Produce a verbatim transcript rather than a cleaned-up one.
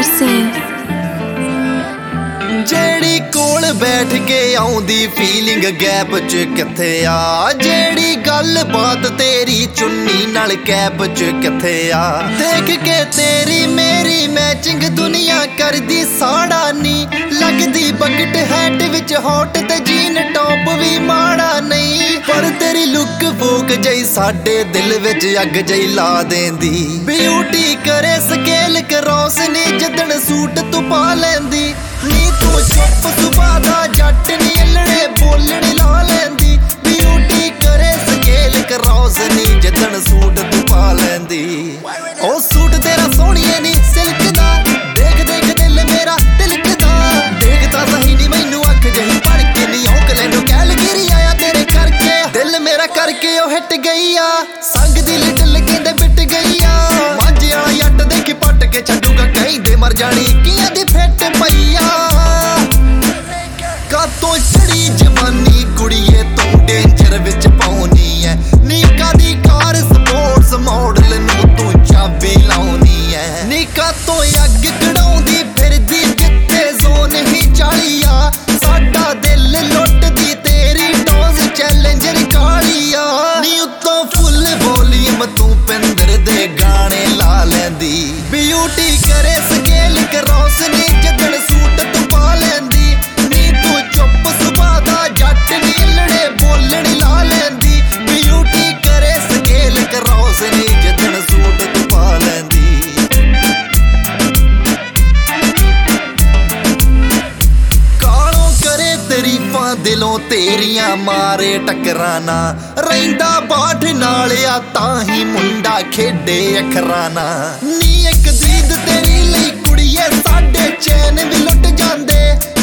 ਸਿੰਘ। ਜਿਹੜੀ ਕੋਲ ਬੈਠ ਕੇ ਆਉਂਦੀ ਫੀਲਿੰਗ ਗੈਪ ਚ ਕਿੱਥੇ ਆ, ਜਿਹੜੀ ਗੱਲ ਬਾਤ ਤੇਰੀ ਚੁੰਨੀ ਨਾਲ ਕੈਪ ਚ ਕਿੱਥੇ ਆ। ਦੇਖ ਕੇ ਤੇਰੀ ਮੇਰੀ ਮੈਚਿੰਗ ਦੁਨੀਆ ਕਰਦੀ ਸਾੜਾ ਨੀ, ਲੱਗਦੀ ਬਕਟ ਹੈਟ ਵਿੱਚ ਹੌਟ ਤੇ ਜੀਨ ਟੌਪ ਵੀ ਮਾੜਾ ਨਹੀਂ। ਪਰ ਤੇਰੀ ਲੁੱਕ ਫੋਕ ਜਈ ਸਾਡੇ ਦਿਲ ਵਿੱਚ ਅੱਗ ਜਈ ਲਾ ਦੇਂਦੀ। ਬਿਊਟੀ ਕਰੇ ਸਕੇਲ ਕਰੋਸ ਨੀ ਜਿੱਦਣ ਸੂਟ ਤੂੰ ਪਾ ਲੈਂਦੀ। ਨੀ ਤੂੰ ਚੁੱਪ ਸੁਭਾ ਦਾ ਜੱਟ ਨੀ ਅਲੜੇ ਬੋਲਣ ਲਾ ਲੈਂਦੀ। ਬਿਊਟੀ ਕਰੇ ਸਕੇਲ ਕਰੋਸ ਨੀ ਜਿੱਦਣ ਸੂਟ ਤੂੰ ਪਾ ਲੈਂਦੀ। ਉਹ ਸੂਟ ਤੇਰਾ ਸੋਹਣੀਏ ਨੀ ਸਿਲਕ ਦਾ, ਦੇਖ ਦੇਖ ਦਿਲ ਮੇਰਾ ਤਿਲਕਦਾ। ਦੇਖਦਾ ਸਹੀ ਨੀ ਮੈਨੂੰ ਅੱਖ ਜਹੀ ਪੜ ਕੇ ਨੀ ਔਕਲੇ ਨੂੰ ਕੈਲਗਰੀ ਆਇਆ ਤੇਰੇ ਕਰਕੇ। ਦਿਲ ਮੇਰਾ ਕਰਕੇ ਉਹ ਹਿੱਟ ਗਈ ਆ, ਸੰਗ ਦੀ ਲਿਟਲ ਕਹਿੰਦੇ ਪਿੱਟ ਗਈ ਆ। ਮਾਝੇ ਵਾਲਾ ਜੱਟ ਦੇਖੀ ਪੱਟ ਕੇ ਛੱਡੂਗਾ ਕਹਿੰਦੇ ਮਰ ਜਾਣੀ ਕੀਆਂ ਦੀ ਫਿੱਟ ਪਈ ਆ। ਕਾਤੋਂ ਚੜੀ ਜਵਾਨੀ ਕੁੜੀਏ ਤੂੰ ਡੇਂਜਰ ਵਿੱਚ ਪਾਉਣੀ ਐ। ਨੀ ਕਾਦੀ ਕਾਰ ਸਪੋਰਟਸ ਮਾਡਲ ਨੂੰ ਤੂੰ ਚਾਬੀ ਲਾਉਣੀ ਐ। ਨੀ ਕਾਤੋਂ ਅੱਗ ਕਢਾਉਂਦੀ ਫਿਰਦੀ ਜਿੱਥੇ ਜ਼ੋਨ ਹੀ ਚਾਲੀ ਆ। ਸਾਡਾ ਦਿਲ ਲੁੱਟਦੀ ਤੇਰੀ ਡੋਜ਼ ਚੈਲੰਜਰ ਕਾਲੀ ਆ। ਨੀ ਉੱਤੋਂ ਫੁੱਲ ਵੋਲੀਅਮ ਤੂੰ ਪਿੰਦਰ ਦੇ ਗਾਣੇ ਲਾ ਲੈਂਦੀ। ਬਿਊਟੀ ਕਰੇ ਸਕੇਲ ਕਰੋਸ ਨੀ ਜਿੱਦਣ ਸੂਟ ਤੂੰ ਪਾ ਲੈਂਦੀ। ਨੀ ਤੂੰ ਚੁੱਪ ਸੁਭਾ ਦਾ ਜੱਟ ਨੀ ਲੜੇ ਬੋਲਣ ਲਾ ਲੈਂਦੀ। ਬਿਊਟੀ ਕਰੇ ਸਕੇਲ ਕਰੋਸ ਨੀ ਜਿੱਦਣ ਸੂਟ ਤੂੰ ਪਾ ਲੈਂਦੀ। ਕਾਲੋਂ ਕਰੇ ਤਾਰੀਫਾਂ ਦਿਲੋਂ ਤੇਰੀਆਂ ਮਾਰੇ ਟੱਕਰਾਂ ਨਾ। ਰਹਿੰਦਾ ਬਾਠ ਨਾਲ ਆ ਤਾਂ ਹੀ ਮੁੰਡਾ ਖੇਡੇ ਅੱਖਰਾਂ ਨਾ। ਨੀ ਇੱਕ ਦੀਦ ਤੇਰੀ ਲਈ ਕੁੜੀਏ ਸਾਡੇ ਚੈਨ ਵੀ ਲੁੱਟ ਜਾਂਦੇ।